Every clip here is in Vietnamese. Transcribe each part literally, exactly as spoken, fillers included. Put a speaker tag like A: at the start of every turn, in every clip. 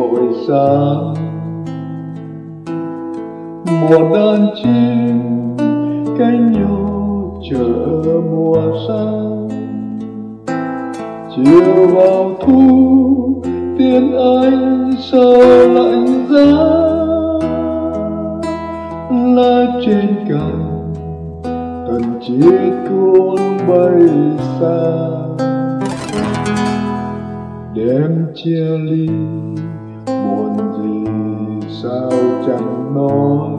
A: vội sáng. Một đàn chim cánh nhau chờ mùa sang, chiều vào thu tiếng anh sao lạnh giá. Lá trên cành tần chiếc cuốn bay xa, đêm chia ly buồn gì sao chẳng nói.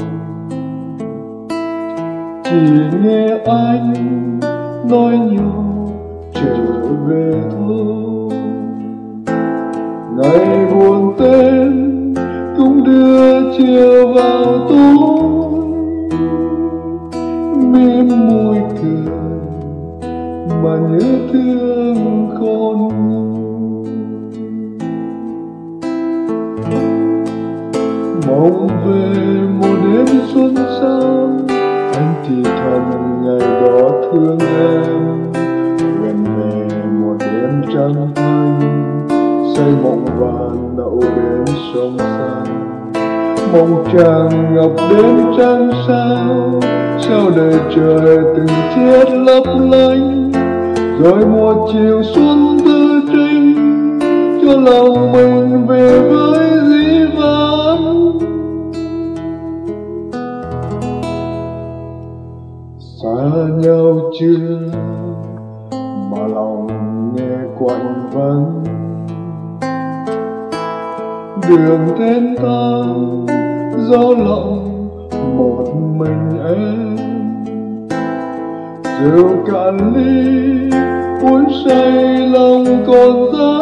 A: Chỉ nghe anh nói nhau trở về thôi. Ngày buồn tên cũng đưa chiều vào tối, mím môi cười mà nhớ thương khôn nguôi. Mong về một đêm xuân sang, anh thì thầm ngày đó thương em. Gần về một đêm trăng thanh, say mộng vàng đậu bên sông xanh. Mong trăng ngập đêm trăng sao, sao đời trời từng chiếc lấp lánh. Rồi một chiều xuân tư trinh, cho lòng mình về với dĩ vãng. Xa nhau chưa mà lòng nghe quạnh vắng. Đường tên ta gió lộng một mình em. Rượu cạn ly uống say lòng còn giá.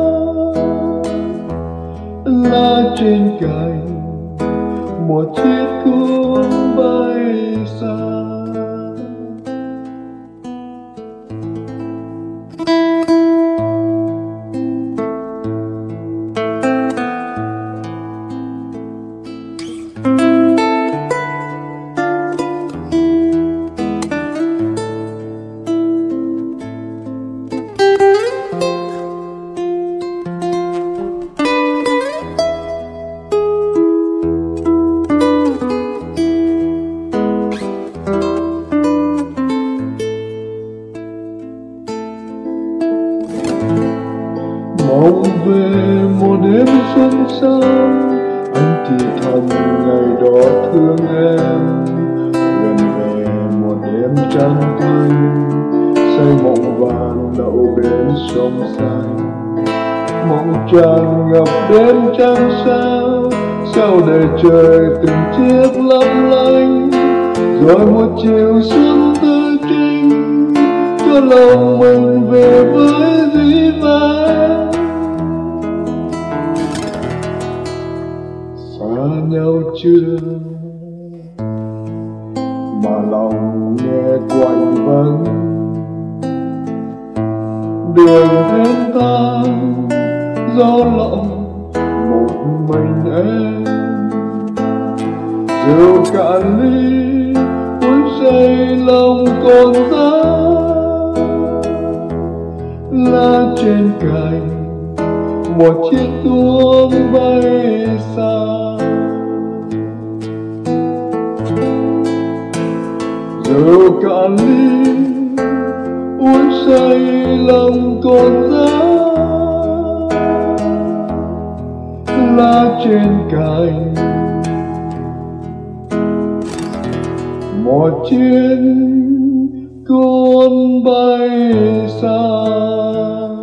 A: Lá trên cành một chiếc cuốn bay xa. Mong về một đêm xuân sang, anh thì thầm ngày đó thương em. Gần về một đêm trăng thanh, say mộng vàng đậu bên sông xanh. Mong tràn ngập đêm trăng sao, sao đời trời từng chiếc lấp lánh. Rồi một chiều xuân tư trinh, cho lòng mình về với dĩ vãng. Xa nhau chưa mà lòng nghe quạnh vắng. Đường thêm tan gió lộng một mình em. Rượu cạn ly uống say lòng còn giá. Lá trên cành một chiếc tuông bay xa. Rượu cạn ly uống say lòng còn giá. Lá trên cành một chiếc cuốn bay xa.